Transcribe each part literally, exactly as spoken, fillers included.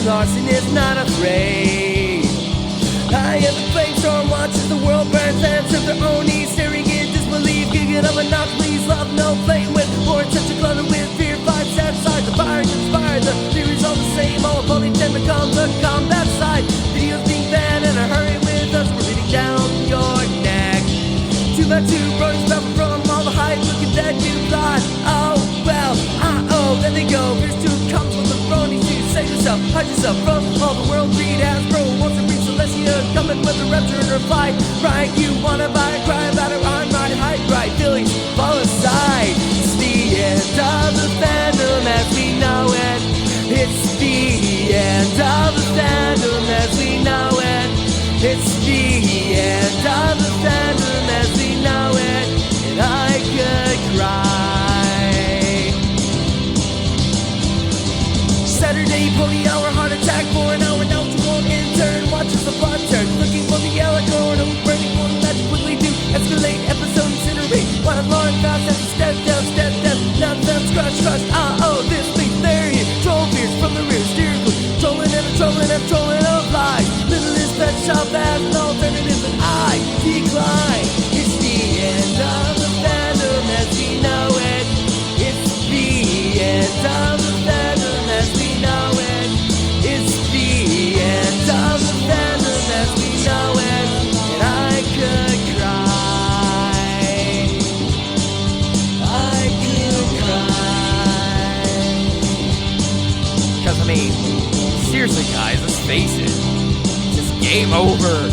Larson is not afraid. I am the flamestorm, watches the world burn, fans of their own knees, staring in disbelief, gigging of monopolies, love no flame with board, such a clutter with fear, five set sides, the fire inspired, the theory's all the same, all opponent then becomes a combat side. Videos being banned in a hurry with us, we're beating down your neck. Two by two, brothers travel from all the hype, look at that new plot. Oh, well, uh-oh, then they go, here's two comes with the phony to save yourself, hide yourself from all the world greed has grown, wants to reach Celestia, coming with a rapture in her flight. Right, you wanna buy it, cry about it, I'm right, hype, right, feelings fall aside. It's the end of the fandom as we know it. It's the end of the fandom as we know it. It's the end of the fandom as we know it. And I could cry. Saturday pony hour, heart attack for an hour, now to one intern watches the plot turn, looking for the alicorn, who's burning for the magic quickly to escalate, episode incinerate, one alarm fast as a step down, step down, nonsense, crush, crush, ah, oh, this leads there here, troll fears from the rear, steer good, trolling and a trolling and trolling of lies, little is pet shop as an alternative, and I decline. It's the end of the fandom as we know it. It's the end of the fandom as we know it. It's the end of the fandom as we know it. And I could cry. I could cry. Cause I mean, seriously guys, let's face it. It's just game over.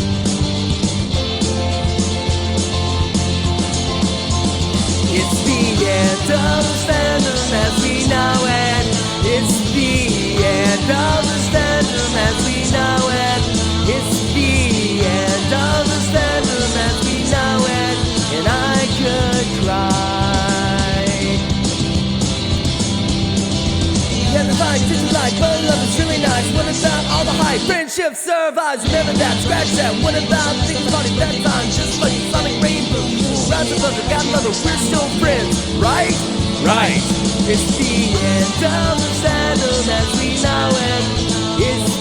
It's the end of the fandom as we know it. It's the end of the fandom as we know it. It's the end of the fandom as we know it. And I could cry. Yeah, the vibe didn't like, but love is really nice. What about all the hype? Friendship survives, remember that, scratch that. What about things about it that time? Just like Sonic Rainbow. Rounds of us, got another, we're still friends, right? Right. It's the end of the fandom as we know it. It's